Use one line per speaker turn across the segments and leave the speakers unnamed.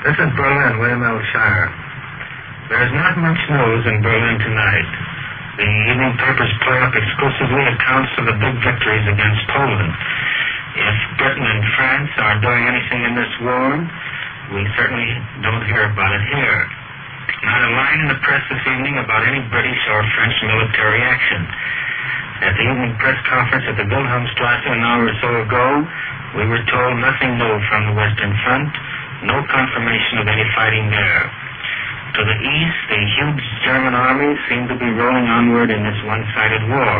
This is Berlin, William L. Shire. There's not much news in Berlin tonight. The evening papers play up exclusively accounts of the big victories against Poland. If Britain and France are doing anything in this war, we certainly don't hear about it here. Not a line in the press this evening about any British or French military action. At the evening press conference at the Wilhelmstrasse an hour or so ago, we were told nothing new from the Western Front, no confirmation of any fighting there. To the east, the huge German army seemed to be rolling onward in this one-sided war.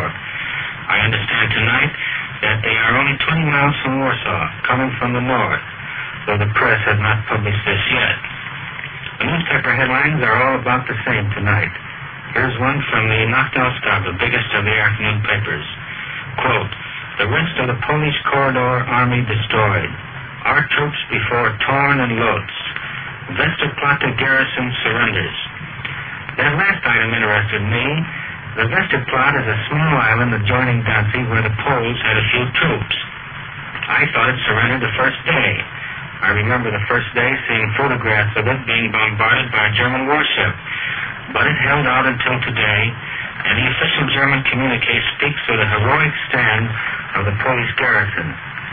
I understand tonight that they are only 20 miles from Warsaw, coming from the north, though the press has not published this yet. The newspaper headlines are all about the same tonight. Here's one from the Nachtauskab, the biggest of the afternoon papers. Quote, "The rest of the Polish Corridor Army destroyed. Our troops before Torn and Lodz. Westerplatte garrison surrenders." That last item interested me. The Westerplatte is a small island adjoining Danzig where the Poles had a few troops. I thought it surrendered the first day. I remember the first day seeing photographs of it being bombarded by a German warship. But it held out until today, and the official German communique speaks of the heroic stand of the Polish garrison.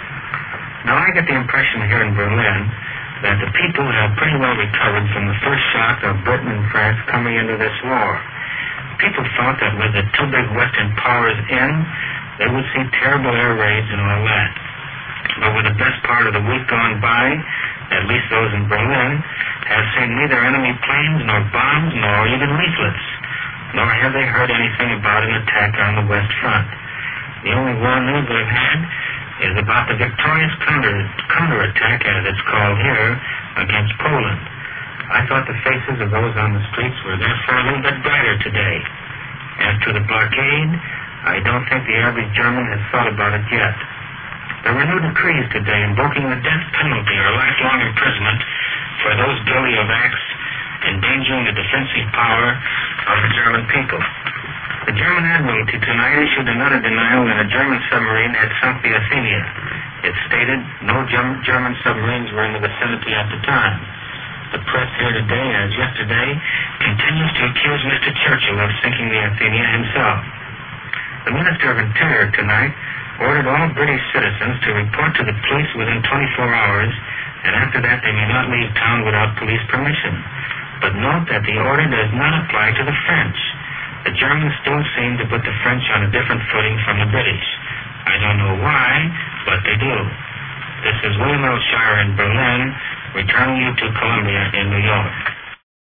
Now, I get the impression here in Berlin that the people have pretty well recovered from the first shock of Britain and France coming into this war. People thought that with the two big Western powers in, they would see terrible air raids and all that. But with the best part of the week gone by, at least those in Berlin, have seen neither enemy planes nor bombs nor even leaflets, nor have they heard anything about an attack on the West Front. The only war news they've had is about the victorious counterattack, as it's called here, against Poland. I thought the faces of those on the streets were therefore a little bit brighter today. As to the blockade, I don't think the average German has thought about it yet. There were new decrees today invoking the death penalty or lifelong imprisonment for those guilty of acts endangering the defensive power of the German people. The German Admiralty tonight issued another denial that a German submarine had sunk the Athenia. It stated no German submarines were in the vicinity at the time. The press here today, as yesterday, continues to accuse Mr. Churchill of sinking the Athenia himself. The Minister of Interior tonight ordered all British citizens to report to the police within 24 hours, and after that they may not leave town without police permission. But note that the order does not apply to the French. The Germans still seem to put the French on a different footing from the British. I don't know why, but they do. This is William L. Shire in Berlin, returning you to Columbia in New York.